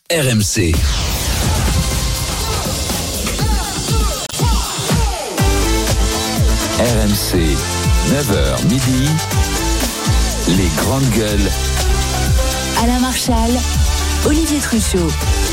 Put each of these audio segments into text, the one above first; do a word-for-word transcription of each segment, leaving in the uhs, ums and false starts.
R M C. R M C, neuf heures midi, les grandes gueules. Alain Marchal, Olivier Truchot.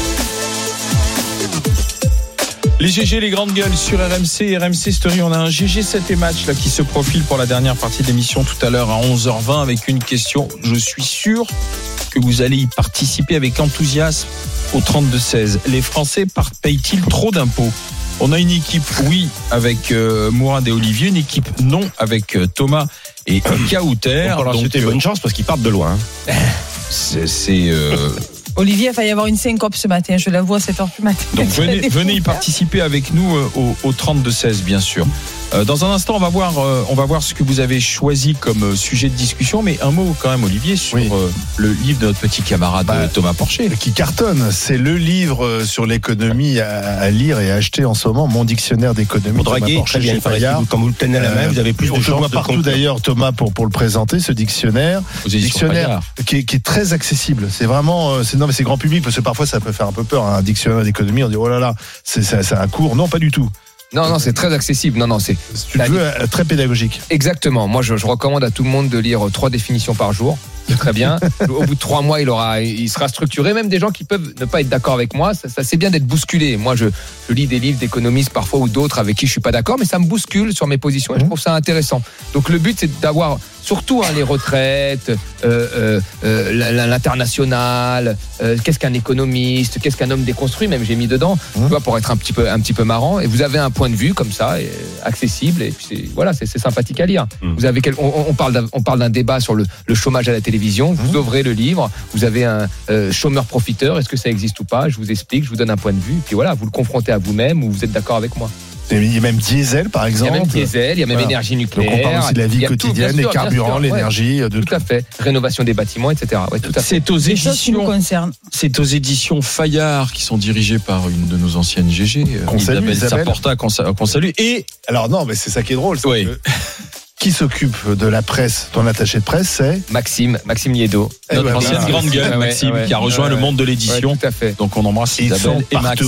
Les G G, les grandes gueules sur R M C, R M C Story. On a un G G sept et match là, qui se profile pour la dernière partie de l'émission tout à l'heure à onze heures vingt avec une question. Je suis sûr que vous allez y participer avec enthousiasme au trente-deux seize. Les Français payent-ils trop d'impôts ? On a une équipe, oui, avec euh, Mourad et Olivier, une équipe non avec euh, Thomas et euh, Kauter. On peut leur souhaiter bonne chance parce qu'ils partent de loin. Hein. C'est... c'est euh... Olivier, il va y avoir une syncope ce matin, je l'avoue à sept heures du matin. Donc venez, venez y participer avec nous euh, au, au trente-deux seize, bien sûr. Euh, dans un instant, on va voir, euh, on va voir ce que vous avez choisi comme euh, sujet de discussion. Mais un mot quand même, Olivier, sur oui. euh, le livre de notre petit camarade bah, Thomas Porcher. Qui cartonne. C'est le livre sur l'économie à, à lire et à acheter en ce moment. Mon dictionnaire d'économie. Pour draguer, très bien. Quand vous le tenez à la main, euh, vous avez plus de chances de vois partout conclure. D'ailleurs, Thomas, pour, pour le présenter, ce dictionnaire. Dictionnaire qui est, qui est très accessible. C'est vraiment, euh, c'est, non, mais c'est grand public parce que parfois ça peut faire un peu peur. Hein, un dictionnaire d'économie, on dit oh là là, c'est, c'est, c'est un cours. Non, pas du tout. Non, non, c'est très accessible. Non, non, c'est. Si tu le veux, très pédagogique. Exactement. Moi, je, je recommande à tout le monde de lire trois définitions par jour. C'est très bien. Au bout de trois mois, il aura, il sera structuré. Même des gens qui peuvent ne pas être d'accord avec moi, ça, ça c'est bien d'être bousculé. Moi, je, je lis des livres d'économistes parfois ou d'autres avec qui je suis pas d'accord, mais ça me bouscule sur mes positions et je trouve ça intéressant. Donc, le but, c'est d'avoir surtout hein, les retraites, euh, euh, l'international, euh, qu'est-ce qu'un économiste, qu'est-ce qu'un homme déconstruit, même j'ai mis dedans, mmh. tu vois, pour être un petit peu, un petit peu marrant. Et vous avez un point de vue comme ça, et, accessible, et puis c'est, voilà, c'est, c'est sympathique à lire. Mmh. Vous avez quel, on, on parle d'un, on parle d'un débat sur le, le chômage à la télévision. Vous mmh. ouvrez le livre, vous avez un euh, chômeur profiteur. Est-ce que ça existe ou pas ? Je vous explique, je vous donne un point de vue, et puis voilà, vous le confrontez à vous-même ou vous êtes d'accord avec moi. Il y a même diesel, par exemple. Il y a même diesel, il y a même voilà. énergie nucléaire. Donc on parle aussi de la vie quotidienne, tout, les sûr, carburants, sûr, l'énergie, ouais. de tout, tout à fait. Rénovation des bâtiments, et cetera. Ouais, tout à fait. C'est aux éditions. C'est aux éditions Fayard qui sont dirigées par une de nos anciennes G G, qu'on salue, Isabelle Saporta, qu'on, qu'on salue. Et alors non, mais c'est ça qui est drôle. C'est oui. que... Qui s'occupe de la presse, ton attaché de presse, c'est Maxime, Maxime Liedo. Notre eh ben, ancienne grande gueule, Maxime, ouais, ouais, qui a rejoint ouais, le monde de l'édition. Ouais, tout à fait. Donc on embrasse Ils Isabelle et Max.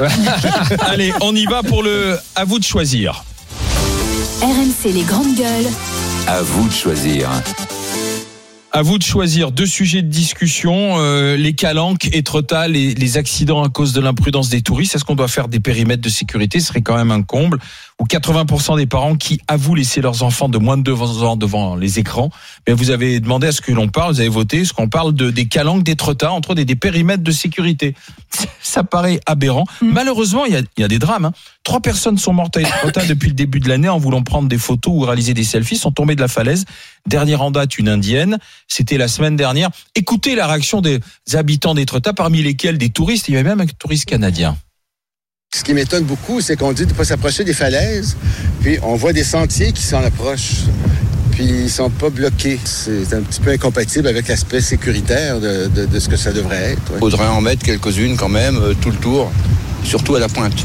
Allez, on y va pour le à vous de choisir. R M C les grandes gueules. À vous de choisir. À vous de choisir deux sujets de discussion, euh, les calanques, Étretat, les, les accidents à cause de l'imprudence des touristes. Est-ce qu'on doit faire des périmètres de sécurité ? Ce serait quand même un comble. Ou quatre-vingts pour cent des parents qui avouent laisser leurs enfants de moins de deux ans devant les écrans. Mais vous avez demandé à ce que l'on parle, vous avez voté, ce qu'on parle de, des calanques, d'Étretat, entre des, des périmètres de sécurité. Ça paraît aberrant. Mmh. Malheureusement, il y a, il y a des drames. Hein. Trois personnes sont mortes à Étretat depuis le début de l'année en voulant prendre des photos ou réaliser des selfies, sont tombées de la falaise. Dernière en date, une indienne. C'était la semaine dernière. Écoutez la réaction des habitants d'Étretat, parmi lesquels des touristes. Il y avait même un touriste canadien. Ce qui m'étonne beaucoup, c'est qu'on dit de ne pas s'approcher des falaises, puis on voit des sentiers qui s'en approchent, puis ils ne sont pas bloqués. C'est un petit peu incompatible avec l'aspect sécuritaire de, de, de ce que ça devrait être. Il ouais. faudrait en mettre quelques-unes quand même, euh, tout le tour, surtout à la pointe,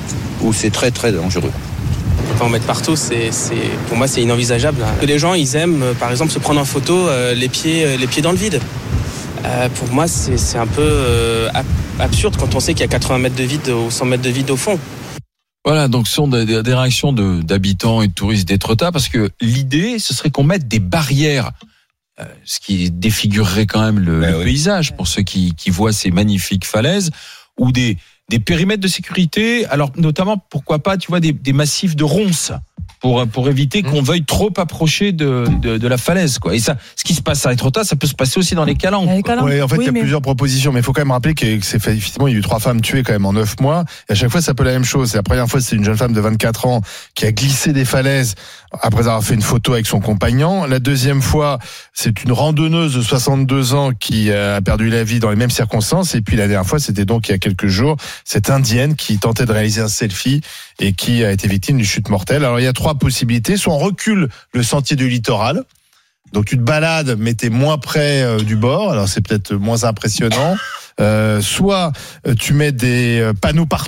où c'est très très dangereux. En mettre partout, c'est, c'est, pour moi, c'est inenvisageable. Que les gens, ils aiment, euh, par exemple, se prendre en photo euh, les, pieds, euh, les pieds dans le vide. Euh, pour moi, c'est, c'est un peu euh, absurde quand on sait qu'il y a quatre-vingts mètres de vide ou cent mètres de vide au fond. Voilà, donc ce sont des, des réactions de, d'habitants et de touristes d'Étretat, parce que l'idée, ce serait qu'on mette des barrières, euh, ce qui défigurerait quand même le, ben le oui. paysage pour ceux qui, qui voient ces magnifiques falaises, ou des, des périmètres de sécurité, alors notamment, pourquoi pas, tu vois, des, des massifs de ronces. Pour, pour éviter qu'on veuille trop approcher de, de, de la falaise, quoi. Et ça, ce qui se passe à Étretat, ça peut se passer aussi dans les calanques. Les calanques. Oui, en fait, oui, il y a mais... plusieurs propositions, mais il faut quand même rappeler que c'est fait, effectivement, il y a eu trois femmes tuées quand même en neuf mois. Et à chaque fois, c'est un peu la même chose. Et la première fois, c'est une jeune femme de vingt-quatre ans qui a glissé des falaises après avoir fait une photo avec son compagnon. La deuxième fois, c'est une randonneuse de soixante-deux ans qui a perdu la vie dans les mêmes circonstances. Et puis la dernière fois, c'était donc il y a quelques jours, cette indienne qui tentait de réaliser un selfie et qui a été victime d'une chute mortelle. Alors il y a trois possibilités. Soit on recule le sentier du littoral. Donc tu te balades, mais t'es moins près euh, du bord. Alors c'est peut-être moins impressionnant. Euh, soit tu mets des panneaux partout.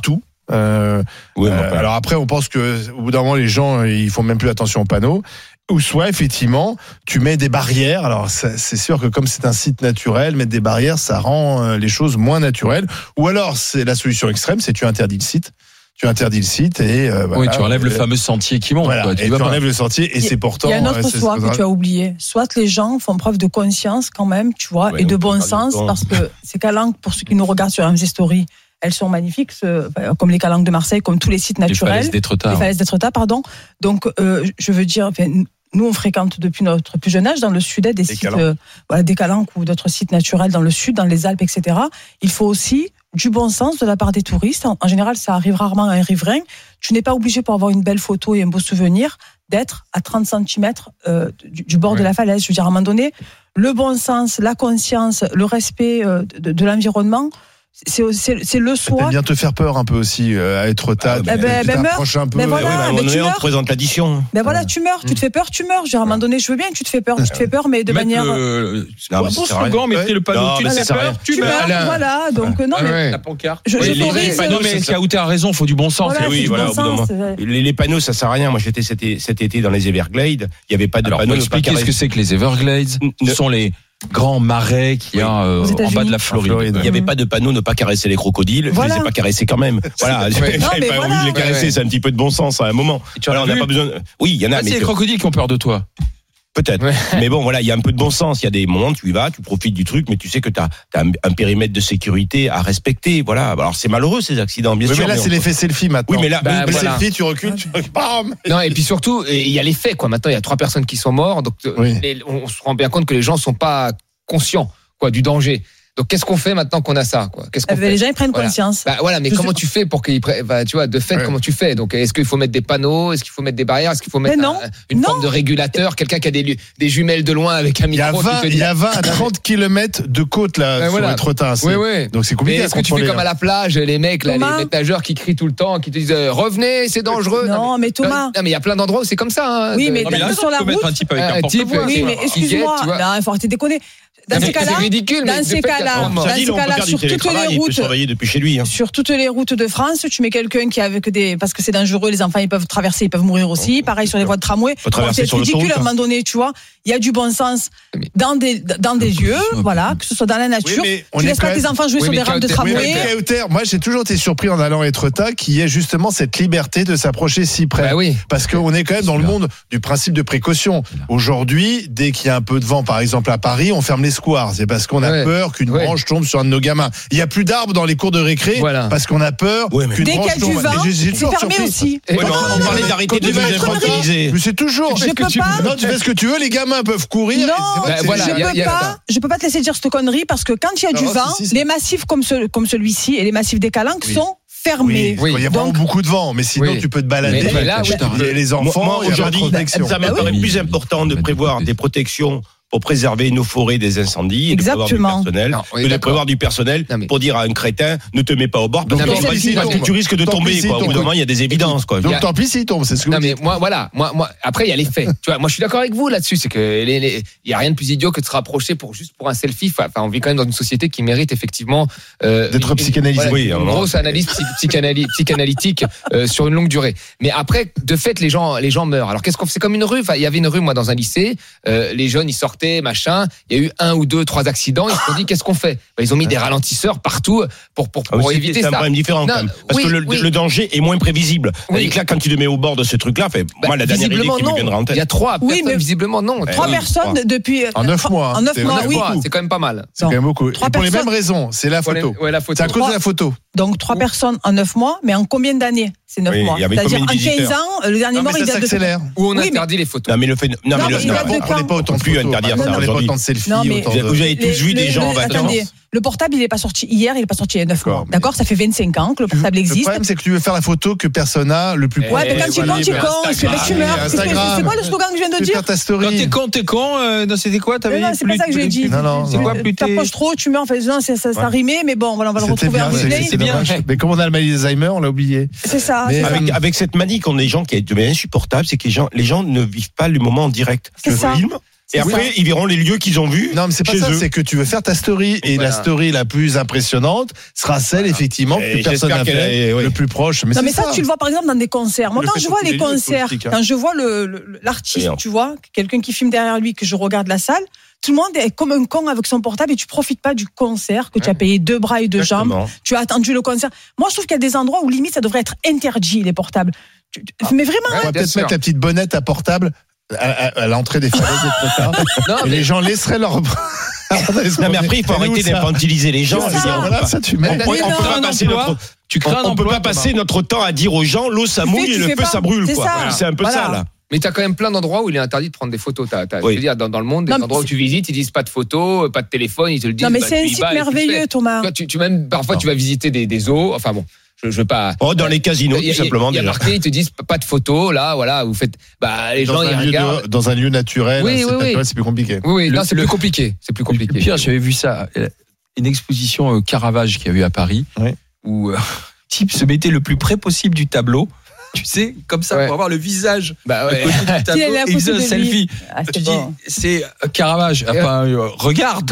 Euh, Oui, euh, enfin. alors après, on pense que au bout d'un moment, les gens ils font même plus attention aux panneaux. Ou soit effectivement, tu mets des barrières. Alors ça, c'est sûr que comme c'est un site naturel, mettre des barrières, ça rend euh, les choses moins naturelles. Ou alors c'est la solution extrême, c'est tu interdis le site. Tu interdis le site et euh, Oui, voilà, tu enlèves euh, le fameux sentier qui monte. Voilà, quoi, et tu tu vas pas. enlèves le sentier et Il y a- c'est pourtant. Il y a un autre euh, c'est- choix c'est- que tu as oublié. Soit les gens font preuve de conscience quand même, tu vois, Ouais, et de on bon peut pas sens, du temps. parce que ces calanques, pour ceux qui nous regardent sur M G Story, elles sont magnifiques, ce- enfin, comme les calanques de Marseille, comme tous les sites Les naturels. falaises d'Étretat. Les falaises d'Étretat, pardon. Donc, euh, je veux dire, enfin, nous, on fréquente depuis notre plus jeune âge dans le sud-est des Des sites, calanques. euh, voilà, des calanques ou d'autres sites naturels dans le sud, dans les Alpes, et cetera. Il faut aussi du bon sens de la part des touristes. En, en général, ça arrive rarement à un riverain. Tu n'es pas obligé, pour avoir une belle photo et un beau souvenir, d'être à trente centimètres euh, du, du bord Ouais. de la falaise. Je veux dire, à un moment donné, le bon sens, la conscience, le respect euh, de, de l'environnement, c'est, c'est, c'est le T'aimes soi. bien te faire peur un peu aussi euh, à être tas. Ah, ben, ben, ben, meurs. un peu. Ben euh, voilà. Oui, mais à un mais moment tu donné, on meurs. te présente l'addition. Ben voilà, tu meurs, tu te fais peur, tu meurs. Je veux dire, à un moment donné, je veux bien que tu te fais peur, tu te fais peur, mais de Mettre manière. le- Non, un mais bon ça sert à slogan, rien. mettez le panneau. Non, Tu mais te ça fais sert à peur, rien. tu Tu meurs. meurs, voilà. Donc, non, Ah mais. ouais. La pancarte. Je, Oui, je les- t'aurais- les panneaux, mais ça- Kaouté a raison, il faut du bon sens. Voilà, oui, c'est du voilà, bon au bout d'un sens. moment. Les, les panneaux, ça sert à rien. Moi, j'étais cet, é- cet été dans les Everglades. Il n'y avait pas de Alors, panneaux. faut ne pas expliquer ce carré- que c'est que les Everglades. Ne- Ce sont les grands marais qu'il y a euh, Aux en États-Unis. bas de la En Floride. Floride. Il n'y avait pas de panneaux ne pas caresser les crocodiles. Voilà. Je les ai pas caressés quand même. Voilà. J'avais Non, mais pas voilà. envie de les caresser. Ouais, ouais. C'est un petit peu de bon sens à un moment. Et tu en Voilà, as on n'a vu pas besoin. Oui, il y en a, Ah, mais c'est les que- crocodiles qui ont peur de toi. peut-être. Ouais. Mais bon, voilà, il y a un peu de bon sens. Il y a des moments, tu y vas, tu profites du truc, mais tu sais que tu as, un, un périmètre de sécurité à respecter. Voilà. Alors, c'est malheureux, ces accidents, bien Oui, sûr. mais là, mais c'est on- l'effet selfie maintenant. Oui, mais là, Bah, le voilà. selfie, tu recules, tu bam. Non, et puis surtout, il y a les faits, quoi. Maintenant, il y a trois personnes qui sont mortes, donc euh, Oui. les- on se rend bien compte que les gens sont pas conscients, quoi, du danger. Donc, qu'est-ce qu'on fait maintenant qu'on a ça, quoi? Qu'est-ce qu'on Eh ben, fait les gens, ils prennent Voilà. conscience. Bah voilà, mais Je comment sais- tu fais pour qu'ils prennent, bah, tu vois, de fait, Ouais. comment tu fais? Donc, est-ce qu'il faut mettre des panneaux? Est-ce qu'il faut mettre des barrières? Est-ce qu'il faut mettre Mais non. un- une Non. forme de régulateur? Quelqu'un qui a des, lu- des jumelles de loin avec un Il y a micro vingt, qui te il dit. y a vingt à trente kilomètres de côte là Ouais, sur voilà. les trottins. c'est- Oui, oui. Donc c'est Mais compliqué à est-ce que tu fais contrôler. comme à la plage, les mecs, là, Thomas les, les nageurs qui crient tout le temps, qui te disent euh, revenez, c'est dangereux. Non, mais Thomas. Non, mais il y a plein d'endroits où c'est comme ça. Hein, Oui, De- mais Non, mais là, sur la tu peux mettre route. un type avec Un un type, porte-voix. Oui, tu mais vois. excuse-moi, Tu vois. là, il faut arrêter de déconner. Dans Non, ces mais cas-là, c'est ridicule, mais dans de ces fait, cas-là, on dans Ça dit, ces on peut cas-là, faire du sur toutes les télétravail, il peut routes, surveiller depuis chez lui. hein. sur toutes les routes de France, tu mets quelqu'un qui est avec des, parce que c'est dangereux, les enfants ils peuvent traverser, ils peuvent mourir aussi. Pareil sur les voies de tramway. Faut traverser c'est sur ridicule l'autoroute, à un moment donné, tu vois. Il y a du bon sens dans des dans des lieux, voilà, que ce soit dans la nature. Oui, mais on Tu est laisses quand pas tes même- enfants jouer Oui, sur mais des rampes de Kauter- oui, Oui, tramway. mais Kauter, moi j'ai toujours été surpris en allant à Étretat qu'il y ait justement cette liberté de s'approcher si près. Bah oui. Parce qu'on est quand même dans le monde du principe de précaution. Aujourd'hui, dès qu'il y a un peu de vent, par exemple à Paris, on ferme les squares. C'est parce qu'on a Ouais. peur qu'une Ouais. branche tombe sur un de nos gamins. Il n'y a plus d'arbres dans les cours de récré Voilà. parce qu'on a peur Ouais, mais- qu'une Dès qu'il y branche a du tombe. vent, Mais j'ai- j'ai c'est toujours fermé surpris. aussi. Et Ouais, mais Non, on non, parlait mais d'arrêter quand de tu vas nous être infantiliser. Mais c'est toujours. Je Qu'est-ce que peux tu pas. veux Non, tu fais ce que tu veux, les gamins peuvent courir. Non, et c'est vrai que Ben c'est voilà, je génial. y a- peux y a pas, ça. je peux pas te laisser dire cette connerie parce que quand il y a du Non, vent, si, si, si. les massifs comme, ce, comme celui-ci et les massifs des Calanques Oui. sont fermés. Oui, il y a vraiment Donc- beaucoup de vent, mais sinon Oui. tu peux te balader. Mais- mais là, oui, les, les enfants, Moi, il y a pas de aujourd'hui, protection. ça me Bah paraît oui. plus important de prévoir des protections pour préserver nos forêts des incendies et de prévoir du Exactement. personnel Non, on est que de d'accord. prévoir du personnel Non, mais- pour dire à un crétin ne te mets pas au bord parce Donc, que, tant parce pis, que s'il tu tombe. risques de Tant tomber pis, s'il quoi. Au bout tombe. d'un moment il y a des évidences quoi. Donc y a- tant pis s'il tombe, c'est ce que Non vous mais dites. moi voilà, moi moi après il y a les faits. Tu vois, moi je suis d'accord avec vous là-dessus, c'est que les- les- il y a rien de plus idiot que de se rapprocher pour juste pour un selfie. Enfin, on vit quand même dans une société qui mérite effectivement euh, D'être une- psychanalysé. voilà, Oui, une à un moment. grosse analyse psy- psychanali- psychanalytique euh, sur une longue durée. Mais après, de fait, les gens les gens meurent. Alors qu'est-ce qu'on fait? C'est comme une rue. Enfin, il y avait une rue moi dans un lycée. Euh, les jeunes ils sortaient machin. Il y a eu un ou deux trois accidents. Ils se sont dit qu'est-ce qu'on fait? Ben, ils ont mis des ralentisseurs partout pour pour, Ah, pour c'est- éviter c'est un ça. problème différent Non, quand même. Parce oui, que le, oui. le danger est moins prévisible. Oui. C'est-à-dire que là, quand tu te mets au bord de ce truc-là, fait, Bah, moi, la dernière idée visiblement qui me non. viendra en Il tête. y a trois Oui, personnes mais- visiblement non. Trois oui, personnes trois. depuis. En neuf mois, En neuf c'est mois, vrai. oui. Trois, c'est quand même pas mal. C'est quand même beaucoup. Trois Et pour les personnes. mêmes raisons, c'est la photo. Ouais, la photo. C'est à cause de la photo. Donc trois personnes en neuf mois, mais en combien d'années? C'est neuf Oui, mois. il y avait C'est-à-dire en combien de quinze visiteurs ans, le dernier Non, mort mais il ça date de. s'accélère. Où on Oui, interdit les photos. Non mais le fait, non, Non, mais mais le, il non, date de On quand prenait pas autant On de peut plus photos. interdire On ça prenait pas aujourd'hui. autant de selfies. Non, mais- autant de- Vous avez tous Les- vu des le- gens en le- vacances. Attendez, le portable, il n'est pas sorti hier, il n'est pas sorti il y a neuf D'accord, mois. mais- D'accord, ça fait vingt-cinq ans que le portable Le existe. problème, c'est que tu veux faire la photo que personne n'a le plus Ouais, Ouais, proche. mais quand tu es Voilà, con, tu es bah, con. C'est- mais tu meurs. C'est- Instagram. C'est quoi le slogan que je viens de Tu veux dire? faire ta Quand story. t'es con, t'es con. euh, non, c'était quoi? T'avais Non, non, c'est pas plus- ça que j'ai dit. Non, non, C'est non. quoi plus Tu t'approches trop, tu meurs. Enfin, non, c'est- ça, ça Ouais. rimait, mais bon, voilà, on va le C'était retrouver bien, en c'est- replay. c'est bien. dommage. Mais comme on a le mal d'Alzheimer, on l'a oublié. C'est ça. Mais c'est ça. Avec, avec cette manie qu'ont des gens qui est devenu insupportable, c'est que les gens, les gens ne vivent pas le moment en direct. C'est Je ça. filme, Et après, ça. ils verront les lieux qu'ils ont vus. Non, mais c'est pas chez ça, eux. c'est que tu veux faire ta story. Et Voilà. la story la plus impressionnante sera celle, effectivement, que Et plus personne j'espère n'a qu'elle fait, est- oui. le plus proche. Mais Non, c'est mais ça, tu le vois par exemple dans des concerts. Moi, Le quand fait je sur vois tous les les lieux concerts, touristiques, hein. quand je vois le, le- l'artiste, D'ailleurs. tu vois, quelqu'un qui filme derrière lui, que je regarde la salle, tout le monde est comme un con avec son portable et tu profites pas du concert que tu as payé deux bras et deux jambes. Exactement. Tu as attendu le concert. Moi, je trouve qu'il y a des endroits où limite ça devrait être interdit, les portables. Tu- tu- Mais vraiment, Ouais, On va bien peut-être sûr. mettre la petite bonnette à portable à, à- à l'entrée des falaises des trottoirs. Non, Et mais- les gens laisseraient leur. Non, mais après, il faut Elle est où, arrêter ça d'infantiliser les gens. C'est Je veux ça. dire, on peut Voilà, pas- ça tu on mets. peut- Mais on non, peut pas un passer emploi. notre. Tu crées un On peut emploi, pas passer Thomas. notre temps à dire aux gens l'eau ça Tu mouille fais, et tu le fais feu pas. ça brûle C'est quoi. ça. C'est un peu Voilà. ça là. Mais t'as quand même plein d'endroits où il est interdit de prendre des photos. T'as, t'as, Oui. Je veux dire, dans, dans le monde, des Non, mais endroits où c'est- tu visites, ils disent pas de photos, pas de téléphone, ils te le disent. non, mais bah, c'est un tu y site vas et tu le merveilleux, fais. Thomas. Toi, tu, tu même, parfois, tu vas visiter des, des zoos. Enfin bon, je, je veux pas. Oh, dans les casinos, Il y a- tout simplement. Il y a déjà. marqué, ils te disent pas de photos, là, voilà, vous faites. Bah, les Dans gens, ils un, lieu regardent. de- dans un lieu naturel, Oui, c'est oui, oui. naturel, c'est plus compliqué. Oui, oui, Le- non, c'est le- plus compliqué. C'est plus compliqué. Pierre, j'avais vu ça, euh, une exposition euh, Caravage qu'il y a eu à Paris, Oui. où euh, type se mettait le plus près possible du tableau. Tu sais, comme ça, Ouais. pour avoir le visage Bah à ouais. côté du tableau, Il est à et il faisait un côté de lui. selfie. Ah, Tu c'est dis, bon. c'est euh, Caravage. Ah, Ouais. enfin, euh, regarde.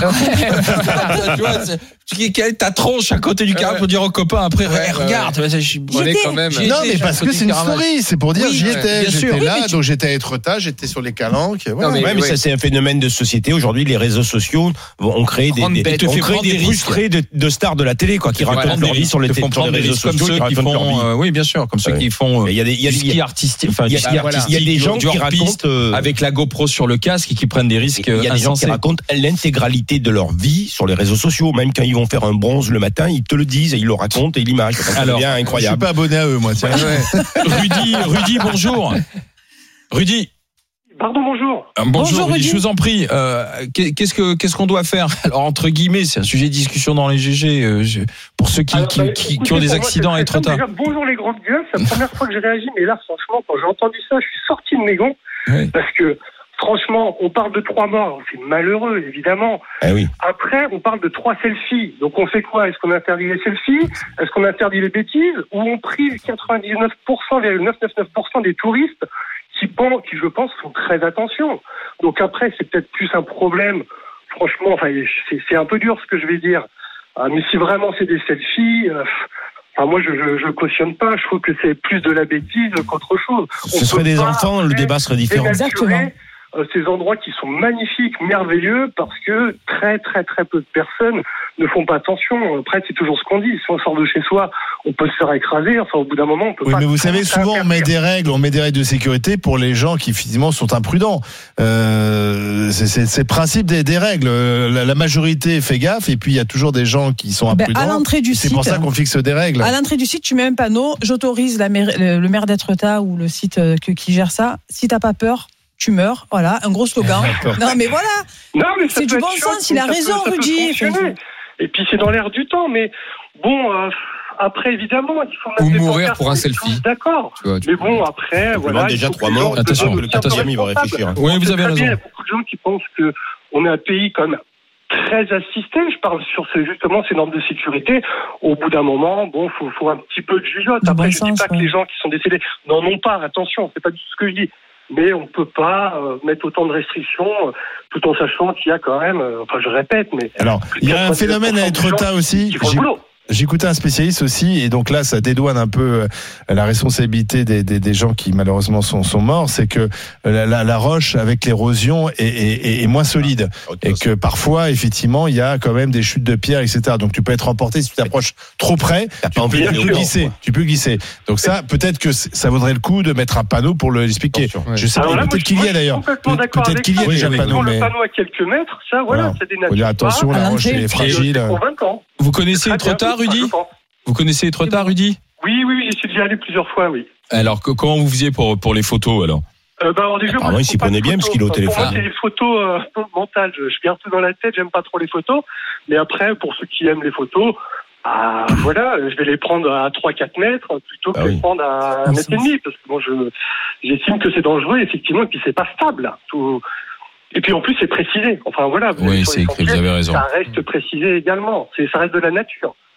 Tu vois, c'est- tu dis, quelle est ta tronche à côté du Caravage pour dire aux copains après, Ouais, hey, ouais, regarde. ouais. Je suis- On est J'étais- quand même. J'y Non, étais, mais j'ai parce à côté que c'est du une Caravage. story, c'est pour dire Oui, j'y ouais, étais, bien j'étais sûr. Oui, là, mais tu- donc j'étais à Etretat, j'étais sur les calanques. et voilà. mais- Ouais, mais ouais. ça c'est un phénomène de société. Aujourd'hui, les réseaux sociaux vont créer des, Grande des, bête. on Te fait crée prendre des des risques. frustrés de, de stars de la télé, quoi, qui Te font racontent prendre leur des vie risques, sur les, te sur font les prendre des réseaux risques comme sociaux, qui ceux qui racontent leur vie. font, euh, oui, bien sûr, comme ceux Ouais. qui font euh, Il y a des, il y a du des, ski artistique, enfin il y du a- ski il y a- artistique, il y a des du- gens du qui hors-piste, racontent, euh, avec la GoPro sur le casque et qui prennent des risques il y a des gens qui insensés. racontent l'intégralité de leur vie sur les réseaux sociaux. Même quand ils vont faire un bronze le matin, ils te le disent et ils le racontent et l'image. Ça Alors, devient Je suis incroyable. pas abonné à eux, moi. Tiens. Rudy, Rudy, bonjour. Rudy. Pardon, bonjour. Euh, Bonjour, Bonjour, Rudy, Rudy. je vous en prie. Euh, qu'est- qu'est-ce que qu'est-ce qu'on doit faire? Alors entre guillemets, c'est un sujet de discussion dans les G G euh, je- pour ceux qui, Alors, qui, bah, qui, écoutez, qui ont des pour moi, accidents à c'est être très tard. simple. Déjà, bonjour les grandes gueules, c'est la première fois que j'ai réagi, mais là, franchement, quand j'ai entendu ça, je suis sorti de mes gonds, Oui. parce que, franchement, on parle de trois morts, c'est malheureux, évidemment. Ah oui. Après, on parle de trois selfies, donc on fait quoi? Est-ce qu'on interdit les selfies? Est-ce qu'on interdit les bêtises? Ou on prive quatre-vingt-dix-neuf pour cent, neuf cent quatre-vingt-dix-neuf pour cent des touristes qui, pensent, qui, je pense, font très attention. Donc après, c'est peut-être plus un problème, franchement, enfin, c'est, c'est un peu dur ce que je vais dire. Ah, mais si vraiment c'est des selfies, euh, enfin, moi je, je, je cautionne pas. Je trouve que c'est plus de la bêtise qu'autre chose. Ce serait des enfants, le débat serait différent. Exactement. Ces endroits qui sont magnifiques, merveilleux, parce que très très très peu de personnes ne font pas attention. Après, c'est toujours ce qu'on dit. Si on sort de chez soi, on peut se faire écraser. Enfin, au bout d'un moment, on peut Oui, pas. mais vous savez, souvent on met des règles, on met des règles de sécurité pour les gens qui finalement sont imprudents. Euh, c'est, c'est, c'est le principe des, des règles. La, la majorité fait gaffe, et puis il y a toujours des gens qui sont Ben, imprudents. à l'entrée du c'est site, pour ça qu'on fixe des règles. À l'entrée du site, tu mets un panneau. J'autorise la maire- le, le maire d'Etretat ou le site euh, que- qui gère ça. Si t'as pas peur, tu meurs. Voilà, un gros slogan. non, mais voilà. Non, mais ça C'est peut du être bon chouette, sens. Il mais a ça raison, peut- ça peut Rudy. fonctionner. Et puis c'est dans l'air du temps, mais bon. Euh, Après, évidemment, il faut mettre Ou des mourir pancartes, pour un je suis selfie. D'accord. Tu vois, tu Mais peux- bon, après, Simplement, voilà. déjà il faut trois que les morts, gens attention, soient le quatorzième, il va responsables. réfléchir. Oui, On vous sait avez très raison. bien, Il y a beaucoup de gens qui pensent que on est un pays quand même très assisté. Je parle sur ce, justement ces normes de sécurité. Au bout d'un moment, bon, faut, faut un petit peu de jugeote. Du Après, bon je dis sens, pas que ouais. les gens qui sont décédés n'en ont pas. Attention, c'est pas du tout ce que je dis. Mais on peut pas euh, mettre autant de restrictions, euh, tout en sachant qu'il y a quand même, euh, enfin je répète, mais Alors, il y a un phénomène à Etretat aussi. qui font le J'ai- boulot. J'écoutais un spécialiste aussi, et donc là, ça dédouane un peu euh, la responsabilité des, des, des gens qui malheureusement sont, sont morts. C'est que la, la, la roche avec l'érosion est, est, est moins solide, et que parfois, effectivement, il y a quand même des chutes de pierres, et cetera. Donc tu peux être emporté si tu t'approches trop près. T'as Tu pas envie peux, d'aller tu au peux bord, glisser. quoi. Tu peux glisser. Donc ça, peut-être que c- ça vaudrait le coup de mettre un panneau pour le expliquer. Attention, ouais. Je sais Alors pas. là, moi, Peut-être je- qu'il y moi, a je suis d'ailleurs. complètement Peut- d'accord Peut-être avec qu'il y a ça. déjà le Oui, panneau, sur mais le panneau à quelques mètres, ça, voilà, Voilà. ça faut dénature dire pas. attention, la À roche l'entrée. est fragile. C'est convaincant. Vous connaissez Très bien, Etretat, oui, Rudy? je pense. Vous connaissez Etretat, Rudy? Oui, oui, oui, j'y suis déjà allé plusieurs fois, oui. Alors que, comment vous faisiez pour pour les photos alors? Euh, bah, alors déjà, Apparemment, moi, il je s'y prends pas de prenait bien, photos. parce qu'il est au Pour téléphone. moi, c'est les photos euh, mentales. Je, je garde tout dans la tête, j'aime pas trop les photos. Mais après, pour ceux qui aiment les photos, ah, voilà, je vais les prendre à trois quatre mètres plutôt que Ah de oui. les prendre à un mètre et demi. Parce que bon, je, j'estime que c'est dangereux, effectivement, et puis c'est pas stable. Tout... Et puis en plus, c'est précisé. Enfin voilà. vous Oui, allez sur c'est les écrit, sentiers, vous avez raison. Ça reste précisé également. C'est, ça reste de la nature.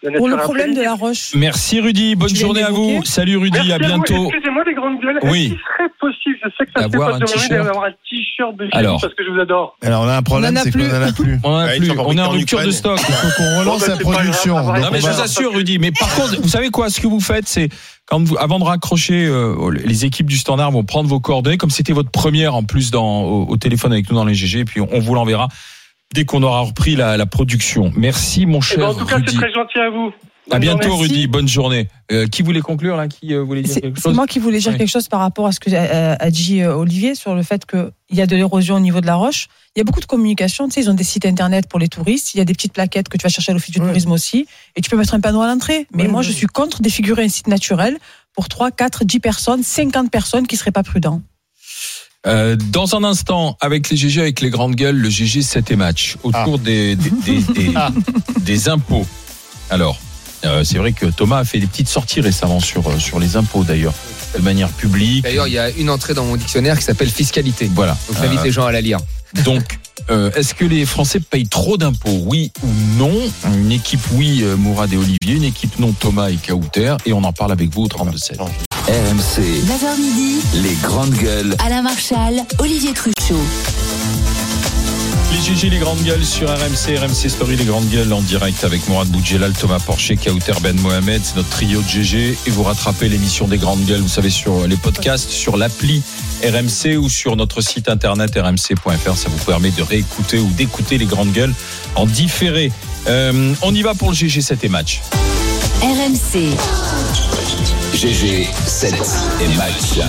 La Pour le nature problème après. de la roche. Merci Rudy, bonne Tu viens journée à vous. d'évoquer. Salut Rudy, Merci à vous. bientôt. Excusez-moi les grandes gueules. Oui. Est-ce qu'il serait possible, je sais que ça ne fait D'avoir pas un de demander t-shirt. d'avoir un t-shirt de chez Alors. vous parce que je vous adore. Alors on a un problème, On en a c'est qu'on plus. en a plus. On en a Ouais, plus, ils sont on est en en rupture de Ukraine. stock. Il faut qu'on relance Bon, bah, la c'est pas production. grave, Donc, Non mais on je va- vous assure Rudy, mais par contre, vous savez quoi, ce que vous faites, c'est quand vous, avant de raccrocher, euh, les équipes du Standard vont prendre vos coordonnées, comme c'était votre première en plus dans, au, au téléphone avec nous dans les G G, et puis on, on vous l'enverra dès qu'on aura repris la, la production. Merci mon Eh cher ben, en tout cas, Rudy. c'est très gentil à vous. À Bonne bientôt journée. Rudy, bonne journée. Euh, qui voulait conclure là? Qui euh, voulait dire C'est quelque c'est chose? moi qui voulais dire Oui. quelque chose par rapport à ce que a, a dit euh, Olivier sur le fait qu'il y a de l'érosion au niveau de la roche. Il y a beaucoup de communication. Tu sais, ils ont des sites internet pour les touristes. Il y a des petites plaquettes que tu vas chercher à l'office du Ouais. tourisme aussi. Et tu peux mettre un panneau à l'entrée. Mais Ouais, moi, ouais. je suis contre défigurer un site naturel pour trois, quatre, dix personnes, cinquante personnes qui seraient pas prudents. Euh, dans un instant, avec les G G, avec les grandes gueules, le G G sept et match autour des, des, des, des, des impôts. Alors, euh, c'est vrai que Thomas a fait des petites sorties récemment sur, euh, sur les impôts d'ailleurs, de manière publique. D'ailleurs, il y a une entrée dans mon dictionnaire qui s'appelle fiscalité. Voilà. Donc j'invite Euh, les gens à la lire. Donc, euh, est-ce que les Français payent trop d'impôts? Oui ou non? Une équipe oui, euh, Mourad et Olivier. Une équipe non, Thomas et Kauter. Et on en parle avec vous au trente-deux sept. R M C, neuf heures midi, les grandes gueules. Alain Marchal, Olivier Truchot. Les G G, les grandes gueules sur R M C, R M C Story, les grandes gueules en direct avec Mourad Boudjelal, Thomas Porcher, Kauter Ben Mohamed. C'est notre trio de G G. Et vous rattrapez l'émission des grandes gueules, vous savez, sur les podcasts, sur l'appli R M C ou sur notre site internet r m c point f r. Ça vous permet de réécouter ou d'écouter les grandes gueules en différé. Euh, on y va pour le G G sept et match. R M C, G G sept et match.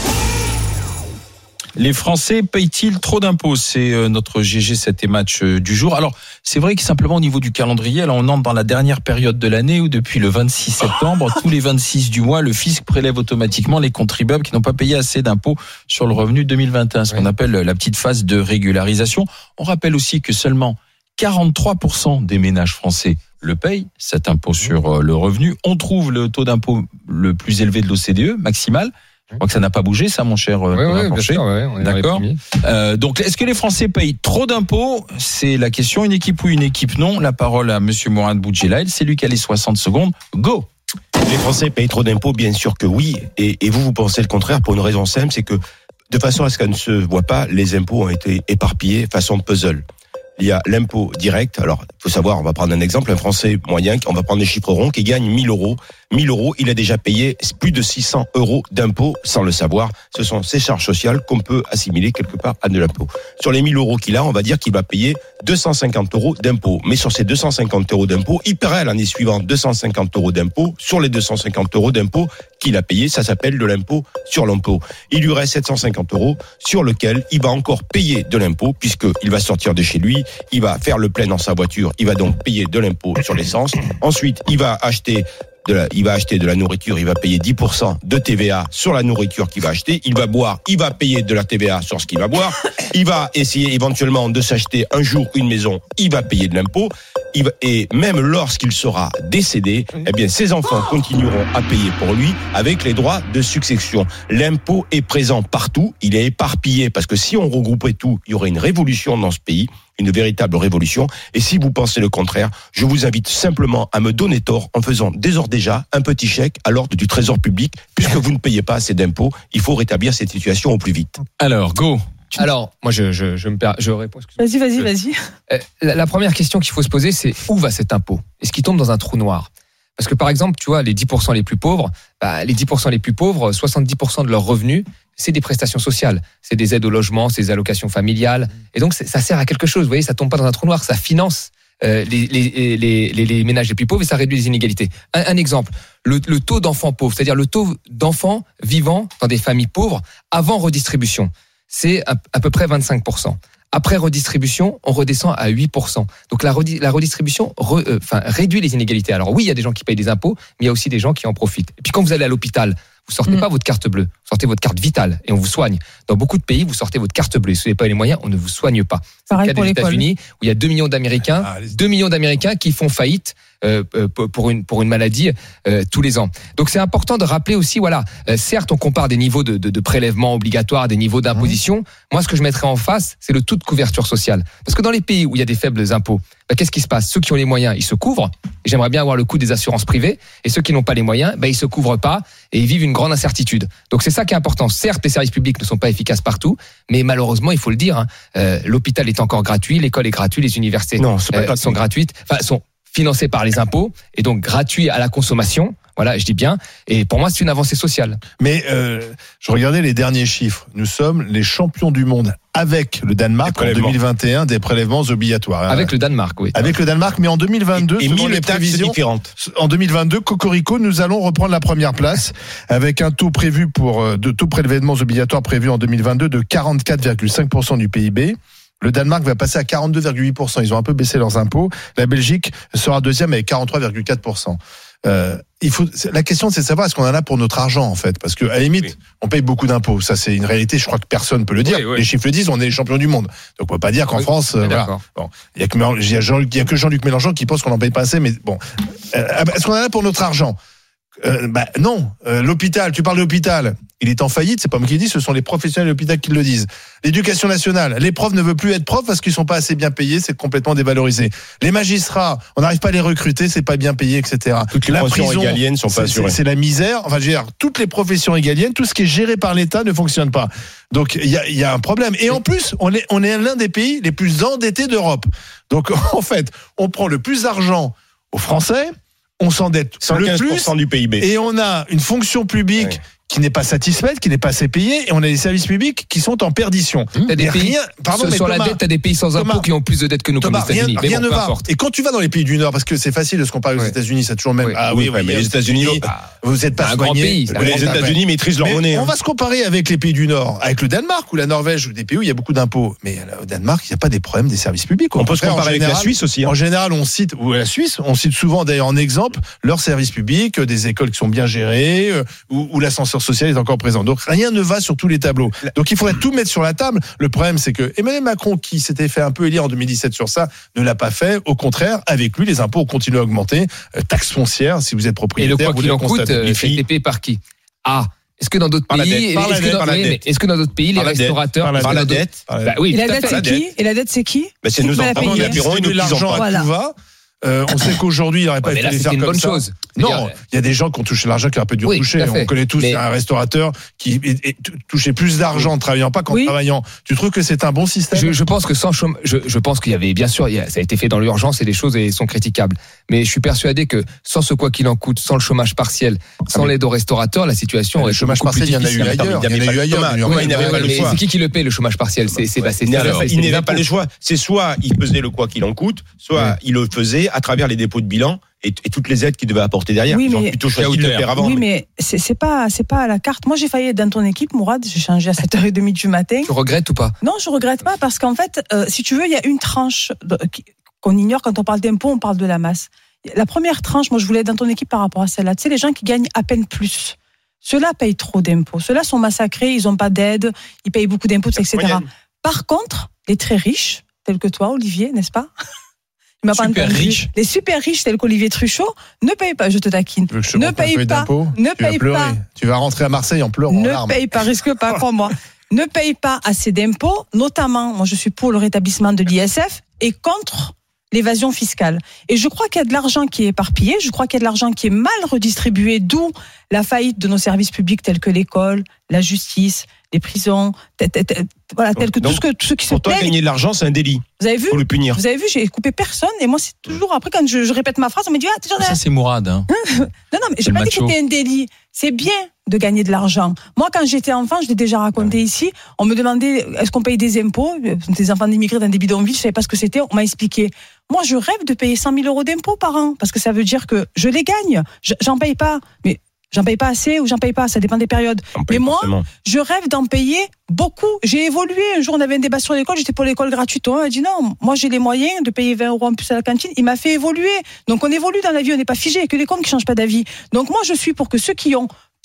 Les Français payent-ils trop d'impôts? C'est euh, notre G G sept et match euh, du jour. Alors, c'est vrai que simplement au niveau du calendrier, là, on entre dans la dernière période de l'année où depuis le vingt-six septembre, tous les vingt-six du mois, le fisc prélève automatiquement les contribuables qui n'ont pas payé assez d'impôts sur le revenu deux mille vingt et un, ce Oui. qu'on appelle la petite phase de régularisation. On rappelle aussi que seulement quarante-trois pour cent des ménages français le payent, cet impôt sur euh, le revenu. On trouve le taux d'impôt le plus élevé de l'O C D E, maximal. Je crois que ça n'a pas bougé, ça, mon cher euh, Oui, Thomas oui, bien Porcher. sûr. Ouais, on est dans les D'accord. premiers. Euh, donc, est-ce que les Français payent trop d'impôts? C'est la question. Une équipe oui, une équipe non. La parole à Monsieur Mourad Boudjelal. C'est lui qui a les soixante secondes. Go. Les Français payent trop d'impôts, bien sûr que oui. Et, et vous, vous pensez le contraire pour une raison simple, c'est que de façon à ce qu'elle ne se voit pas, les impôts ont été éparpillés façon puzzle. Il y a l'impôt direct. Alors, il faut savoir, on va prendre un exemple, un Français moyen, on va prendre des chiffres ronds, qui gagne mille euros. mille euros, il a déjà payé plus de six cents euros d'impôts sans le savoir. Ce sont ces charges sociales qu'on peut assimiler quelque part à de l'impôt. Sur les mille euros qu'il a, on va dire qu'il va payer deux cent cinquante euros d'impôts. Mais sur ces deux cent cinquante euros d'impôts, il paiera l'année suivante deux cent cinquante euros d'impôts sur les deux cent cinquante euros d'impôts qu'il a payé. Ça s'appelle de l'impôt sur l'impôt. Il lui reste sept cent cinquante euros sur lequel il va encore payer de l'impôt puisqu'il va sortir de chez lui, il va faire le plein dans sa voiture, il va donc payer de l'impôt sur l'essence. Ensuite, il va acheter de la, il va acheter de la nourriture, il va payer dix pour cent de T V A sur la nourriture qu'il va acheter. Il va boire, il va payer de la T V A sur ce qu'il va boire. Il va essayer éventuellement de s'acheter un jour une maison, il va payer de l'impôt. Il va, et même lorsqu'il sera décédé, eh bien, ses enfants continueront à payer pour lui avec les droits de succession. L'impôt est présent partout, il est éparpillé parce que si on regroupait tout, il y aurait une révolution dans ce pays. Une véritable révolution. Et si vous pensez le contraire, je vous invite simplement à me donner tort en faisant dès or déjà un petit chèque à l'ordre du Trésor public, puisque vous ne payez pas assez d'impôts. Il faut rétablir cette situation au plus vite. Alors, go. Alors, moi, je, je, je me perds, je réponds. excusez-moi. Vas-y, vas-y, vas-y. Euh, La, la première question qu'il faut se poser, c'est où va cet impôt? Est-ce qu'il tombe dans un trou noir? Parce que par exemple, tu vois, les dix pour cent les plus pauvres, bah, les dix pour cent les plus pauvres, soixante-dix pour cent de leurs revenus, c'est des prestations sociales, c'est des aides au logement, c'est des allocations familiales, et donc ça sert à quelque chose. Vous voyez, ça tombe pas dans un trou noir, ça finance euh, les, les, les, les, les ménages les plus pauvres et ça réduit les inégalités. Un, un exemple, le, le taux d'enfants pauvres, c'est-à-dire le taux d'enfants vivant dans des familles pauvres avant redistribution, c'est à, à peu près vingt-cinq pour cent. Après redistribution, on redescend à huit pour cent. Donc la, redi- la redistribution re- euh, enfin, réduit les inégalités. Alors oui, il y a des gens qui payent des impôts, mais il y a aussi des gens qui en profitent. Et puis quand vous allez à l'hôpital, vous sortez Mm. pas votre carte bleue, vous sortez votre carte vitale et on vous soigne. Dans beaucoup de pays, vous sortez votre carte bleue. Si vous n'avez pas les moyens, on ne vous soigne pas. C'est le Pareil cas pour des l'école. États-Unis où il y a deux millions d'Américains, Ah, les- deux millions d'Américains qui font faillite euh, pour une pour une maladie euh, tous les ans. Donc c'est important de rappeler aussi, voilà, euh, certes on compare des niveaux de, de, de prélèvement obligatoire, des niveaux d'imposition. Mmh. Moi ce que je mettrais en face, c'est le taux de couverture sociale. Parce que dans les pays où il y a des faibles impôts, bah, qu'est-ce qui se passe? Ceux qui ont les moyens, ils se couvrent. Et j'aimerais bien avoir le coût des assurances privées. Et ceux qui n'ont pas les moyens, bah, ils se couvrent pas et ils vivent une grande incertitude. Donc c'est ça qui est important. Certes, les services publics ne sont pas efficaces partout, mais malheureusement, il faut le dire, hein, euh, l'hôpital est encore gratuit, l'école est gratuite, les universités non, c'est pas euh, sont gratuites, enfin sont financées par les impôts et donc gratuits à la consommation. Voilà, je dis bien. Et pour moi, c'est une avancée sociale. Mais euh, je regardais les derniers chiffres. Nous sommes les champions du monde avec le Danemark en deux mille vingt et un des prélèvements obligatoires. Avec le Danemark, oui. Avec le Danemark, mais en deux mille vingt-deux, et, et selon les prévisions différentes. En deux mille vingt-deux, Cocorico, nous allons reprendre la première place avec un taux prévu pour de taux prélèvements obligatoires prévu en deux mille vingt-deux de quarante-quatre virgule cinq pour cent du P I B. Le Danemark va passer à quarante-deux virgule huit pour cent. Ils ont un peu baissé leurs impôts. La Belgique sera deuxième avec quarante-trois virgule quatre pour cent. Euh, il faut, la question, c'est de savoir est-ce qu'on en a pour notre argent, en fait. Parce que, à la limite, oui. on paye beaucoup d'impôts. Ça, c'est une réalité. Je crois que personne ne peut le dire. Oui, oui. Les chiffres le disent, on est les champions du monde. Donc, on peut pas dire qu'en oui, France, euh, voilà. Bon, il y a que, il y a Jean, il y a que Jean-Luc Mélenchon qui pense qu'on en paye pas assez, mais bon. Euh, est-ce qu'on en a pour notre argent? Euh, bah, non. Euh, l'hôpital, tu parles de l'hôpital. Il est en faillite, c'est pas moi qui le dis, ce sont les professionnels de l'hôpital qui le disent. L'éducation nationale, les profs ne veulent plus être profs parce qu'ils sont pas assez bien payés, c'est complètement dévalorisé. Les magistrats, on n'arrive pas à les recruter, c'est pas bien payé, et cetera. Toutes les la professions prison, régaliennes sont pas assurées. C'est, c'est la misère. Enfin, je veux dire, toutes les professions régaliennes, tout ce qui est géré par l'État ne fonctionne pas. Donc, il y a, y a un problème. Et en plus, on est, on est l'un des pays les plus endettés d'Europe. Donc, en fait, on prend le plus d'argent aux Français, on s'endette le plus du P I B. Et on a une fonction publique ouais. qui n'est pas satisfaite, qui n'est pas assez payée, et on a des services publics qui sont en perdition. Mmh. T'as des pays, rien, pardon, sur Thomas, la dette, t'as des pays sans impôts qui ont plus de dettes que nous, Thomas, comme les États-Unis. Rien, rien bon, ne va. Importe. Et quand tu vas dans les pays du Nord, parce que c'est facile de se comparer aux ouais. États-Unis, c'est toujours le même. Ouais. Ah oui, oui, oui, mais les États-Unis, vous n'êtes pas un grand pays. Les États-Unis maîtrisent leur monnaie. On va se comparer avec les pays du Nord, avec le Danemark ou la Norvège, ou des pays où il y a beaucoup d'impôts. Mais au Danemark, il n'y a pas des problèmes des services publics. On peut se comparer avec la Suisse aussi. En général, on cite ou la Suisse, on cite souvent d'ailleurs en exemple leurs services publics, des écoles qui sont bien gérées, où l'ascenseur social est encore présent. Donc rien ne va sur tous les tableaux. Donc il faudrait tout mettre sur la table. Le problème, c'est que Emmanuel Macron, qui s'était fait un peu élire en deux mille dix-sept sur ça, ne l'a pas fait. Au contraire, avec lui, les impôts ont continué à augmenter. Euh, taxes foncières, si vous êtes propriétaire. Et le quoi qu'il en coûte, euh, c'est payé par qui? Ah. Est-ce que dans d'autres pays, est-ce que dans d'autres pays, les restaurateurs, par la dette, oui, et la dette, c'est qui? Et la dette, c'est qui? C'est nos enfants, on a de l'argent à tout va. Euh, on sait qu'aujourd'hui, il n'aurait pas ouais, été là, les faire une comme bonne ça. chose. Non, il y a des gens qui ont touché l'argent qui auraient pas dû oui, toucher. On connaît tous mais... un restaurateur qui touchait plus d'argent en travaillant pas qu'en oui. travaillant. Tu trouves que c'est un bon système? je, je pense que sans chômage, je, je pense qu'il y avait bien sûr, il y a, ça a été fait dans l'urgence et les choses sont critiquables. Mais je suis persuadé que sans ce quoi qu'il en coûte, sans le chômage partiel, sans ah, l'aide aux restaurateurs, la situation aurait été beaucoup plus difficile. Le chômage partiel, il y en a eu ailleurs. Il y en a eu ailleurs. Il n'avait pas le choix. C'est qui qui le paie le chômage partiel? C'est c'est il n'avait pas le choix. C'est soit il faisait le quoi qu'il en coûte, soit il le faisait à travers les dépôts de bilan et, et toutes les aides qu'il devait apporter derrière. Oui, ils ont mais, plutôt choisi de le faire avant. Oui, mais c'est, c'est pas, c'est pas à la carte. Moi, j'ai failli être dans ton équipe, Mourad. J'ai changé à sept heures trente du matin. Tu regrettes ou pas? Non, je regrette pas parce qu'en fait, euh, si tu veux, il y a une tranche de, qu'on ignore quand on parle d'impôts, on parle de la masse. La première tranche, moi, je voulais être dans ton équipe par rapport à celle-là. Tu sais, les gens qui gagnent à peine plus. Ceux-là payent trop d'impôts. Ceux-là sont massacrés, ils n'ont pas d'aide, ils payent beaucoup d'impôts, et cetera. Par contre, les très riches, tels que toi, Olivier, n'est-ce pas? Super riches. Les super riches tels qu'Olivier Truchot ne payent pas, je te taquine. Je ne payent pas. Ne tu payent pas. Tu vas rentrer à Marseille en pleurant. Ne en payent pas, risque pas, crois-moi. Ne payent pas assez d'impôts, notamment, moi je suis pour le rétablissement de l'I S F et contre l'évasion fiscale. Et je crois qu'il y a de l'argent qui est éparpillé, je crois qu'il y a de l'argent qui est mal redistribué, d'où la faillite de nos services publics tels que l'école, la justice, les prisons, t- t- t- voilà, tel que donc, tout ce que tout ce qui se pour toi, plaignent. Gagner de l'argent, c'est un délit. Vous avez vu? Faut le punir. Vous avez vu, j'ai coupé personne et moi c'est toujours après quand je, je répète ma phrase, on me dit ah t'es ça c'est Mourad. Hein. non non mais j'ai pas dit que c'était un délit. C'est bien de gagner de l'argent. Moi quand j'étais enfant, je l'ai déjà raconté ici, on me demandait est-ce qu'on paye des impôts, des enfants d'immigrés dans des bidonvilles, je savais pas ce que c'était, on m'a expliqué. Moi je rêve de payer cent mille euros d'impôts par an parce que ça veut dire que je les gagne. Je, j'en paye pas, mais j'en paye pas assez ou j'en paye pas, ça dépend des périodes. Mais moi, forcément. Je rêve d'en payer beaucoup. J'ai évolué. Un jour, on avait un débat sur l'école, j'étais pour l'école gratuite. On m'a dit non, moi j'ai les moyens de payer vingt euros en plus à la cantine. Il m'a fait évoluer. Donc on évolue dans la vie, on n'est pas figé, il n'y a que les cons qui ne changent pas d'avis. Donc moi, je suis pour que ceux qui ont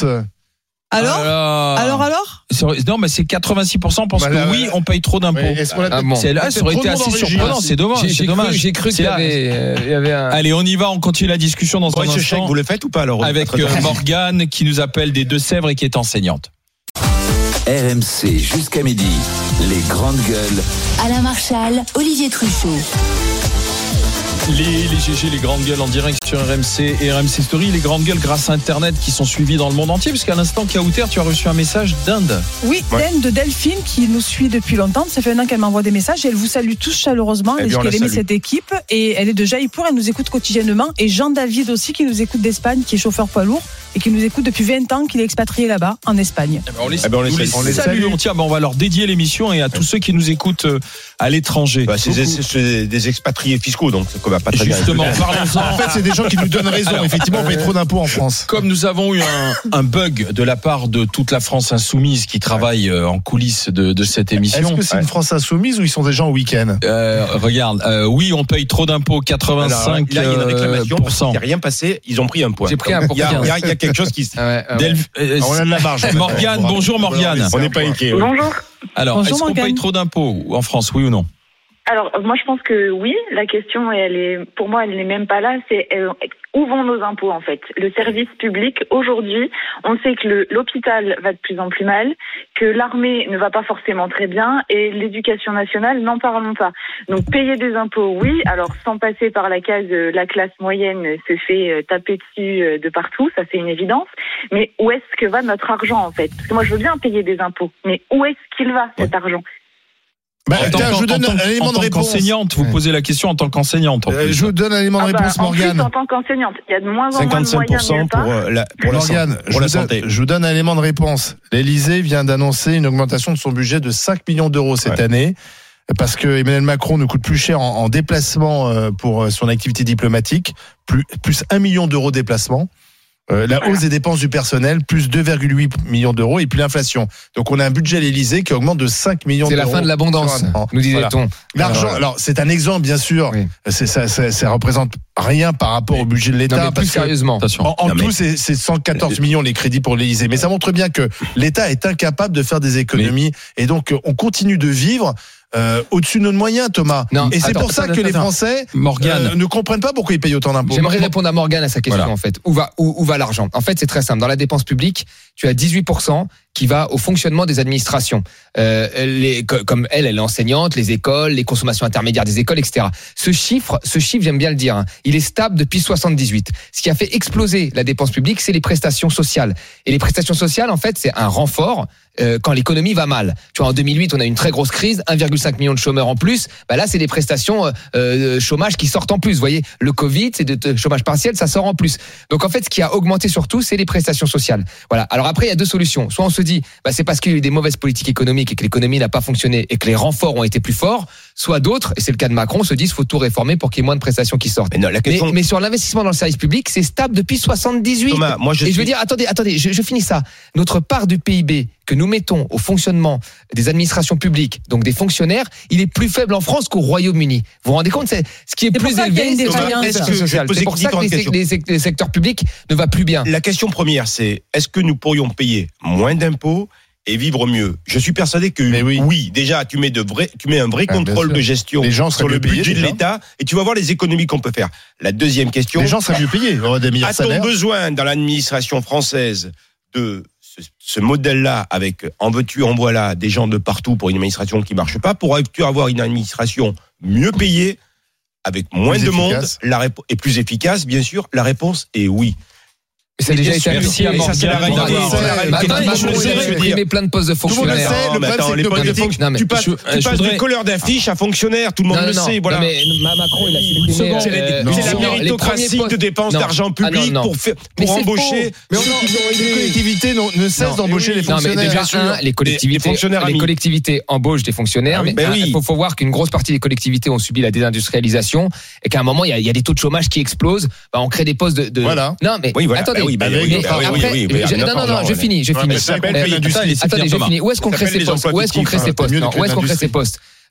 Alors, Ah là là. alors, alors C'est- Non, mais c'est quatre-vingt-six pour cent pense Bah, que là, oui, là. on paye trop d'impôts. Oui, est-ce qu'on a Ah bon. C'est là, ça aurait été assez surprenant. C'est dommage. J'ai, C'est j'ai dommage. cru, j'ai cru C'est qu'il y là. avait, euh, il y avait un. Allez, on y va. On continue la discussion dans Bon, un ce chèque, instant vous le faites ou pas alors avec euh, Morgane qui nous appelle des Deux-Sèvres et qui est enseignante. R M C jusqu'à midi. Les grandes gueules. Alain Marchal, Olivier Truchot. Les, les G G, les grandes gueules en direct sur R M C et R M C Story. Les grandes gueules grâce à Internet qui sont suivies dans le monde entier. Parce qu'à l'instant, Kauter, tu as reçu un message d'Inde. Oui, Ouais. d'Inde, de Delphine qui nous suit depuis longtemps. Ça fait un an qu'elle m'envoie des messages et elle vous salue tous chaleureusement. Eh Elle dit bien, on qu'elle la aimait salue. cette équipe et elle est de Jaipur. Elle nous écoute quotidiennement. Et Jean-David aussi qui nous écoute d'Espagne, qui est chauffeur poids lourd et qui nous écoute depuis vingt ans, qu'il est expatrié là-bas en Espagne. Eh ben, on les, Eh ben, on les nous salue. On les saluons. salue. Tiens, ben, on va leur dédier l'émission et à tous ceux qui nous écoutent euh, à l'étranger. Bah, c'est, des, c'est des expatriés fiscaux, donc ça va pas très bien. Justement, En parlons-en. fait, c'est des gens qui nous donnent raison. Alors, Effectivement, on paye trop d'impôts en France. Comme nous avons eu un, un bug de la part de toute la France insoumise qui travaille euh, en coulisses de, de cette Est-ce émission. que c'est une France insoumise ou ils sont des gens au week-end? Euh, regarde, euh, oui, on paye trop d'impôts, quatre-vingt-cinq Alors, là, il y a une réclamation. pour cent. Il n'y a rien passé. Ils ont pris un point. J'ai pris un Donc, il y a- pour il y a- il y a quelque chose qui. se- Ah ouais, ah ouais. Delph- euh, On a de la marge. en fait. Morgane, bonjour Morgane. On n'est pas inquiet. Bonjour. Alors, Bonjour, est-ce qu'on Morgane. paye trop d'impôts en France, oui ou non? Alors, moi, je pense que oui. La question, elle est, pour moi, elle n'est même pas là. C'est euh, où vont nos impôts, en fait? Le service public, aujourd'hui, on sait que le- l'hôpital va de plus en plus mal, que l'armée ne va pas forcément très bien, et l'éducation nationale, n'en parlons pas. Donc, payer des impôts, oui. Alors, sans passer par la case, euh, la classe moyenne se fait euh, taper dessus euh, de partout, ça c'est une évidence. Mais où est-ce que va notre argent, en fait? Parce que moi, je veux bien payer des impôts, mais où est-ce qu'il va, cet argent? Bah, En tant tiens, qu'en- je vous donne en tant- un élément en de tant réponse. qu'enseignante, vous Ouais. posez la question en tant qu'enseignante. en Euh, plus. je vous donne un élément de Ah bah, réponse, en plus, Morgane. en tant qu'enseignante, il y a de moins en moins de cinquante-cinq pour moyens cent nulle pour part. euh, la, pour la, Morgane, santé, je, pour la vous donne- santé. je vous donne un élément de réponse. L'Élysée vient d'annoncer une augmentation de son budget de cinq millions d'euros cette Ouais. année. Parce que Emmanuel Macron nous coûte plus cher en, en déplacement euh, pour son activité diplomatique, plus, plus un million d'euros de déplacement. Euh, la hausse des dépenses du personnel, plus deux virgule huit millions d'euros, et puis l'inflation. Donc on a un budget à l'Élysée qui augmente de cinq millions C'est d'euros. la fin de l'abondance, sur un an. nous Voilà. disait-on. L'argent, Alors, alors c'est un exemple bien sûr, Oui. c'est, ça, ça, ça représente rien par rapport au budget de Non, l'État. mais plus parce que sérieusement. Attention. en, en Non, mais- tout, c'est, c'est cent quatorze millions les crédits pour l'Élysée. Mais ça montre bien que l'État est incapable de faire des économies. Et donc, euh, on continue de vivre euh, au-dessus de nos moyens, Thomas. Non, et c'est attends, pour ça attends, que les attends. Français Morgane. euh, ne comprennent pas pourquoi ils payent autant d'impôts. J'aimerais répondre à Morgane à sa question, Voilà. en fait. Où va, où, où va l'argent? En fait, c'est très simple. Dans la dépense publique, tu as dix-huit pour cent qui va au fonctionnement des administrations. Euh, les, co- comme elle, elle est enseignante, les écoles, les consommations intermédiaires des écoles, et cetera. Ce chiffre, ce chiffre, j'aime bien le dire, hein, il est stable depuis soixante-dix-huit. Ce qui a fait exploser la dépense publique, c'est les prestations sociales. Et les prestations sociales, en fait, c'est un renfort euh, quand l'économie va mal. Tu vois, en deux mille huit, on a une très grosse crise, un virgule cinq million de chômeurs en plus. Bah là, c'est des prestations euh, euh, chômage qui sortent en plus. Vous voyez, le Covid, c'est de, de chômage partiel, ça sort en plus. Donc en fait, ce qui a augmenté surtout, c'est les prestations sociales. Voilà. Alors après, il y a deux solutions. Soit on se dit, bah, c'est parce qu'il y a eu des mauvaises politiques économiques et que l'économie n'a pas fonctionné et que les renforts ont été plus forts. Soit d'autres, et c'est le cas de Macron, se disent, faut tout réformer pour qu'il y ait moins de prestations qui sortent. Mais non, la Mais, question. mais sur l'investissement dans le service public, c'est stable depuis soixante-dix-huit. Thomas, moi, je et je suis- veux dire, attendez, attendez, je, je finis ça. Notre part du P I B que nous mettons au fonctionnement des administrations publiques, donc des fonctionnaires, il est plus faible en France qu'au Royaume-Uni. Vous vous rendez compte, c'est ce qui est C'est pour plus ça qu'il y a élevé, une c'est défaillance. la Est-ce que- prestation je vais sociale. poser C'est pour ça que différentes les, questions. les sec- les secteurs publics ne va plus bien. La question première, c'est est-ce que nous pourrions payer moins d'impôts et vivre mieux? Je suis persuadé que Mais oui. déjà, tu mets, de vrais, tu mets un vrai Ah, bien contrôle sûr. de gestion Les gens seraient sur le mieux payés, budget de déjà. l'État et tu vas voir les économies qu'on peut faire. La deuxième question, Les gens seraient mieux payés, il y aurait des meilleurs a-t-on salaires. besoin dans l'administration française de ce, ce modèle-là avec en veux-tu, en voilà des gens de partout pour une administration qui marche pas? Pourrais-tu avoir une administration mieux payée avec moins Plus de monde efficace. la répo- et plus efficace, bien sûr? La réponse est oui. Mais ça a déjà bien été sûr, annoncé. merci à ça, c'est la Morgane. réalité. Bravo. C'est la réalité. Macron, Attends, Macron, je il voudrais- a je veux supprimé dire- plein de postes de le monde le fonctionnaires. sait, Non, le mais problème, attends, c'est que les le politiques, politique- Non, mais tu passes, je- tu je passes voudrais- de colleur d'affiche à fonctionnaire, tout le monde Non, le non, sait. non, Voilà. mais Ma- Macron, il a supprimé. seconde, C'est la, euh, c'est la non, les méritocratie premiers postes- de dépenses Non. d'argent Ah, non, public non. pour, faire- Mais pour c'est embaucher faux. mais Mais ceux on- qui ont les été- collectivités n'ont- ne cessent Non, d'embaucher les Non, mais fonctionnaires. déjà, un, les collectivités, Les fonctionnaires les amis. collectivités embauchent des fonctionnaires, Ah oui, mais ben il oui. faut, faut voir qu'une grosse partie des collectivités ont subi la désindustrialisation et qu'à un moment, il y a, il y a des taux de chômage qui explosent. Bah, on crée des postes de. de... Voilà. Non, mais Oui, voilà. attendez. Bah oui, bah mais oui, bah oui, après, oui, oui, oui, je- oui, non, non, non, d'accord, je ouais. finis, je Ouais, finis. mais ça s'appelle Euh, l'industrie. Attends, laissez Attendez, finir j'ai Thomas. fini. Où est-ce qu'on Ça crée s'appelle ces les postes? emplois Où est-ce qu'on crée fictifs, ces hein. postes? Mieux Non, que où est-ce qu'on crée l'industrie. ces postes?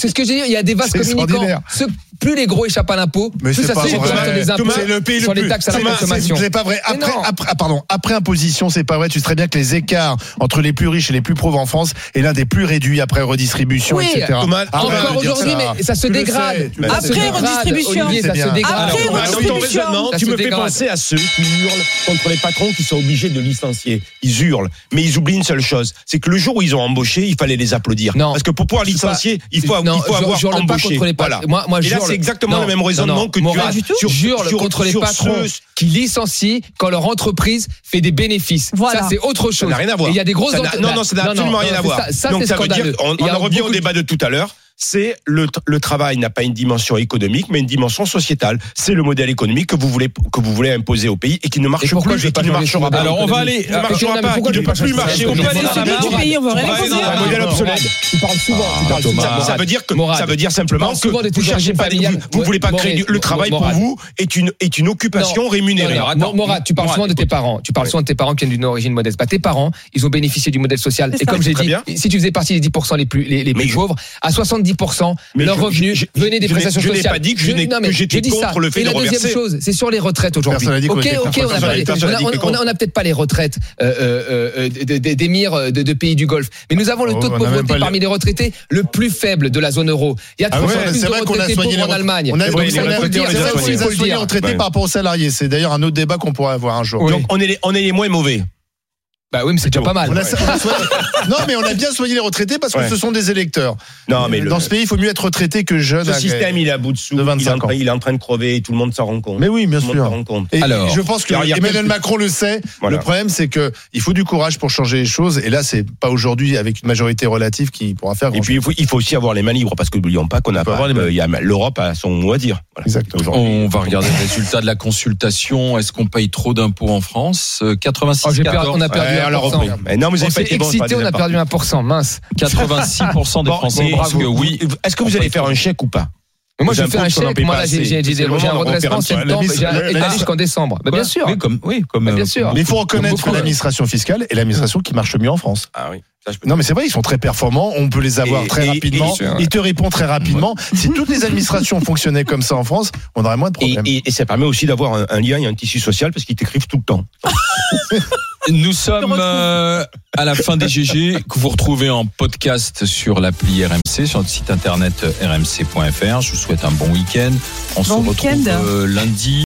c'est ce que j'ai dit. Il y a des vases C'est communicants. extraordinaire. Ce- plus les gros échappent à l'impôt, Mais plus c'est ça pas se vrai. répercute sur des impôts, C'est le pays le sur les plus- taxes à la Thomas, consommation. C'est pas vrai. Mais Après, non. après, ah, pardon, après imposition, c'est pas vrai. Tu sais très bien que les écarts entre les plus riches et les plus pauvres en France est l'un des plus réduits après redistribution, Oui, et cetera. Thomas, Arrête de Encore dire aujourd'hui, ça. mais ça se Tu le dégrade. sais, tu le Ça sais. se Après dégrade, redistribution. Olivier, ça C'est se bien. dégrade. Après Thomas, dans ton redistribution. raisonnement, Ça tu se me fais dégrade. penser à ceux qui hurlent contre les patrons qui sont obligés de licencier. Ils hurlent, mais ils oublient une seule chose, c'est que le jour où ils ont embauché, il fallait les applaudir. Non. Parce que pour pouvoir Je suis pas- licencier, il faut, Non, il faut je- avoir je hurle pas embauché. contre les Voilà. patrons. Moi- moi, Et je là, hurle- c'est exactement non, le même raisonnement non, non. que tu Moral, as du tout. sur, Jure sur- contre les sur patrons ceux- qui licencient quand leur entreprise fait des bénéfices. Voilà. Ça, c'est autre Ça chose. n'a rien à voir. Et il y a des grosses Ça n'a- entre- non, non, ça n'a Non, absolument non, rien à c'est voir. Ça, ça Donc c'est ça veut dire, scandaleux. on, Il y on a en revient beaucoup au de- débat de tout à l'heure. c'est le, le travail n'a pas une dimension économique, mais une dimension sociétale. C'est le modèle économique que vous voulez que vous voulez imposer au pays et qui ne marche plus et qui ne marchera pas. Alors on va aller. Ne marchera pas. Qui ne peut plus marcher. On peut aller dans du pays, on va rien C'est un modèle obsolète. Tu parles souvent. Tu parles souvent. Ça veut dire que Morad. ça veut dire simplement que souvent de vous cherchez pas, vous, vous voulez pas créer du, le travail pour Morad. vous est une est une occupation Non, rémunérée. non, non, Morad, tu parles Morad, souvent de tes écoute. parents. Tu parles souvent de tes parents qui viennent d'une origine modeste. Bah, tes parents, ils ont bénéficié du modèle social. C'est Et ça. comme j'ai Très dit, bien. si tu faisais partie des dix pour cent les plus les, les Mais plus je- pauvres, à soixante-dix pour cent Mais leurs je- revenus je- je- venaient des je n'ai- prestations je n'ai sociales. pas dit que je n'ai- non, mais que j'étais je dis ça. contre le fait Et de la deuxième reverser. chose, c'est sur les retraites aujourd'hui. Personne n'a dit qu'on Ok, était ok, contre. on a Personne pas n'a les- dit- personne n'a on dit a- qu'on était on a- contre. on a peut-être pas les retraites euh, euh, euh, de- de- d'émirs de, de pays du Golfe, mais nous avons le Oh, taux de on a même pauvreté pas parmi le- les retraités le plus faible de la zone euro. Il y a Ah toujours ouais, plus c'est de vrai qu'on a retraités soigné pauvres les en Allemagne. On a, C'est vrai, on les a- retraités, c'est on les a vrai qu'on soignés, les a faut le soignés dire. retraités Ouais. par rapport aux salariés. C'est d'ailleurs un autre débat qu'on pourrait avoir un jour. Donc on est les, on est les moins mauvais. Bah oui, mais c'est déjà pas mal. On a- on a soigné- non, mais on a bien soigné les retraités parce que Ouais. ce sont des électeurs. Non, mais le- dans ce pays, il faut mieux être retraité que jeune. Ce à- système, il est à bout de souffle, de il est, en vingt-cinq train, ans. il est en train de crever et tout le monde s'en rend compte. Mais oui, bien Tout le monde s'en sûr. rend compte. Et Alors, je pense que il y a Emmanuel quelques- Macron le sait. Voilà. Le problème, c'est que il faut du courage pour changer les choses. Et là, c'est pas aujourd'hui avec une majorité relative qui pourra faire. Et grand puis il faut, il faut aussi avoir les mains libres parce que n'oublions pas qu'on n'a faut pas. avoir les mains euh, il y a- L'Europe a son mot à dire. Voilà. Exactement. Aujourd'hui. On va regarder le résultat de la consultation. Est-ce qu'on paye trop d'impôts en France Euh, quatre-vingt-six Oh, j'ai perdu- quatorze. on a perdu Ouais, un alors, pour cent. mais non, vous On avez pas s'est été bon, c'est pas excité, des on a perdu un pour cent, mince. quatre-vingt-six pour cent des Bon, Français et pensent que vous- oui. Est-ce que vous allez faire un chèque ou pas? Mais moi, Les je fais impôts un qu'on en chèque. paye Moi, pas là, j'ai assez. j'ai- j'ai C'est des le j'ai un moment de redressement en refaire un- septembre, la j'ai un mise- état la- jusqu'en décembre. Bah, bien Ouais, sûr. Oui, comme, oui, comme, Bah, bien euh, sûr. Mais il faut Comme reconnaître beaucoup, que l'administration fiscale est l'administration qui marche mieux en France. Ah oui. Ça, je peux- Non, mais c'est vrai, ils sont très performants. On peut les avoir Et- très et- rapidement. et- Ils te répondent très rapidement. Si toutes les administrations fonctionnaient comme ça en France, on aurait moins de Et, problèmes. et- et ça permet aussi d'avoir un, un lien et un tissu social parce qu'ils t'écrivent tout le temps. Nous sommes euh, à la fin des G G que vous retrouvez en podcast sur l'appli R M C, sur notre site internet r m c point f r. Je vous souhaite un bon week-end. On se Bon retrouve week-end. euh, lundi.